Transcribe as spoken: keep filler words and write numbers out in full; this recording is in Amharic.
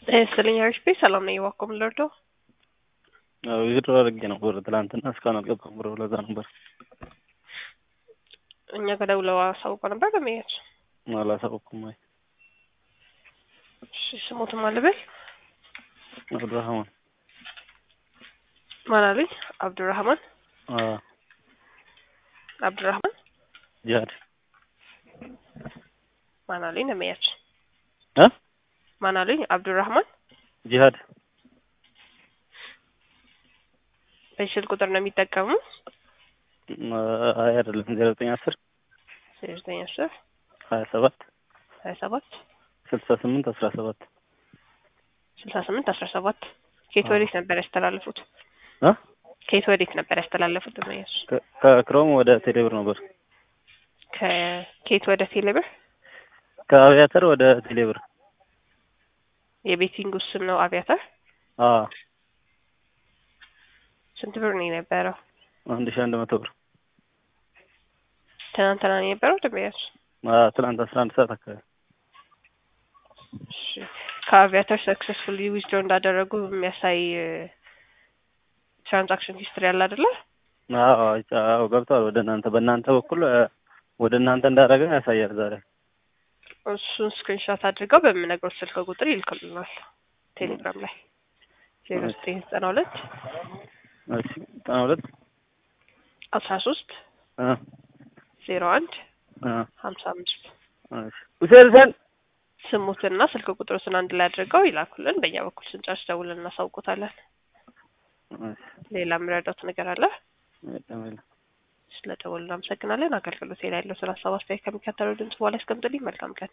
ይስጥልኝ አሪፍ ሰላም ነኝ። እባክዎ ምን ልርዳው? አዎ ዊዝድሮው አድርጌ ነበር ትላንትና እስካሁን አልገባም ብሎ ለዛ ነበር። እኛ ጋር ደውለው አሳውቀው ነበር ለመሄድ አላሳወኩም። አይ እሺ ስሞትም አለበት አብዱራህማን ማን አሉኝ? አብዱራህማን አዎ አብዱራህማን ጂሃድ ማን አሉኝ? ለመሄድ እ ማን አሉኝ? አብዱራህማን ጂሃድ በስልክ ቁጥር ነው የሚጠቀሙት? አይ አይደለም ዜሮ ዘጠኝ አስር ዜሮ ዘጠኝ አስር ሀያ ሰባት ሀያ ሰባት ስልሳ ስምንት አስራ ሰባት ስልሳ ስምንት አስራ ሰባት ከየት ወዴት ነበር ያስተላለፉት? እ ከየት ወዴት ነበር ያስተላለፉት? ለመያዝ ከክሮም ወደ ቴሌብር ነበር። ከየት ወደ ቴሌብር? ከአቪያተር ወደ ቴሌብር። የቤቲንግ ስም ነው አቪያተር? አዎ ስንት ብር ነው የነበረው? አንድ ሺህ አንድ መቶ ብር። ትናንትና ነው የነበረው ለመያዝ? አዎ ትናንት አስራ አንድ ሰዓት አካባቢ። እሺ ከአቪያተር ሰክሰስፉሊ ዊዝድሮ እንዳደረጉ የሚያሳይ ትራንዛክሽን ሂስትሪ አለ አይደለ? አዎ አዎ ገብቷል ወደ እናንተ በእናንተ በኩል ወደ እናንተ እንዳደረገ ያሳያል ዛሬ። እሱን ስክሪንሾት አድርገው በምነግሮት ስልክ ቁጥር ይልክልናል ቴሌግራም ላይ ዜሮ ዘጠኝ ዘጠና ሁለት እሺ ዘጠና ሁለት አስራ ሶስት እ ዜሮ አንድ እ ሀምሳ አምስት እሺ ሁሴን ስሙትና ስልክ ቁጥሩን አንድ ላይ አድርገው ይላኩልን። በእኛ በኩል ስንጨርስ ደውለን እናሳውቆታለን። ሌላ ምረዳት ነገር አለ? ስለደወሉ እናመሰግናለን። አገልግሎት ላይ ያለው ስለ ሀሳብ አስተያየት ከሚከተለው ድምጽ በኋላ ያስቀምጡልኝ። መልካም ቀን።